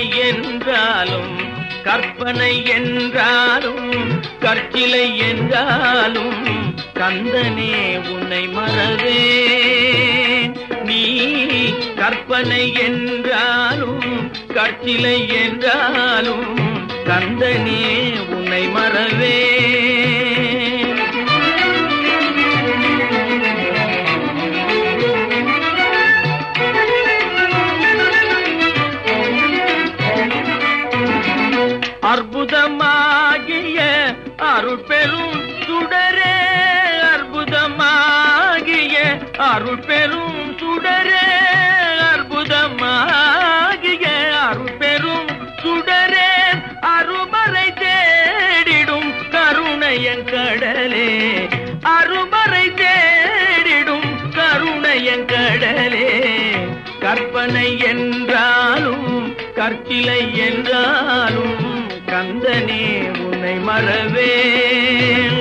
கற்பனை என்றாலும் கற்பனை என்றாலும் கற்சிலை என்றாலும் கந்தனே உன்னை மறவேன். நீ கற்பனை என்றாலும் கற்சிலை என்றாலும் கந்தனே உன்னை மறவேன். அற்புதமாகிய அருட்பெரும் சுடரே, அற்புதமாகிய அருட்பெரும் சுடரே, அற்புதமாகிய அருட்பெரும் சுடரே, அருமறை தேடிடும் கருணையன் கடலே, அருமறை தேடிடும் கருணையன் கடலே. கற்பனை என்றாலும் கற்சிலை என்றாலும் கந்தனே உன்னை மறவேன்.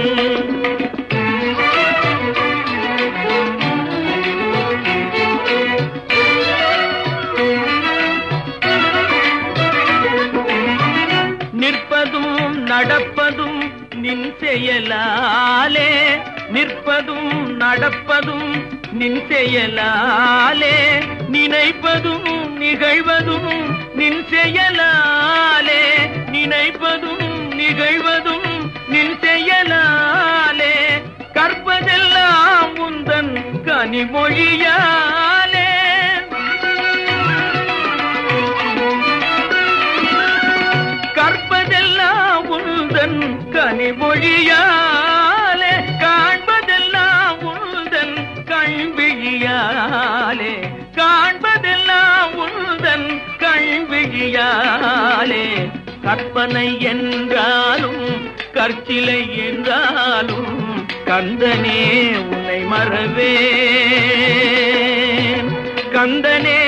நிற்பதும் நடப்பதும் நின் செயலாலே, நிற்பதும் நடப்பதும் நின் செயலாலே, நினைப்பதும் நிகழ்வதும் நின் செயலாலே, நினைப்பதும் நிகழ்வதும் நின் செயலாலே, கற்பதெல்லாம் உந்தன் கனிமொழியாலே, கற்பதெல்லாம் உந்தன் கனிமொழியாலே, காண்பதெல்லாம் உந்தன் கண்விழியாலே, காண்பதெல்லாம் உந்தன் கண்விழியாலே. கற்பனை என்றாலும் கற்சிலை என்றாலும் கந்தனே உன்னை மறவேன். கந்தனே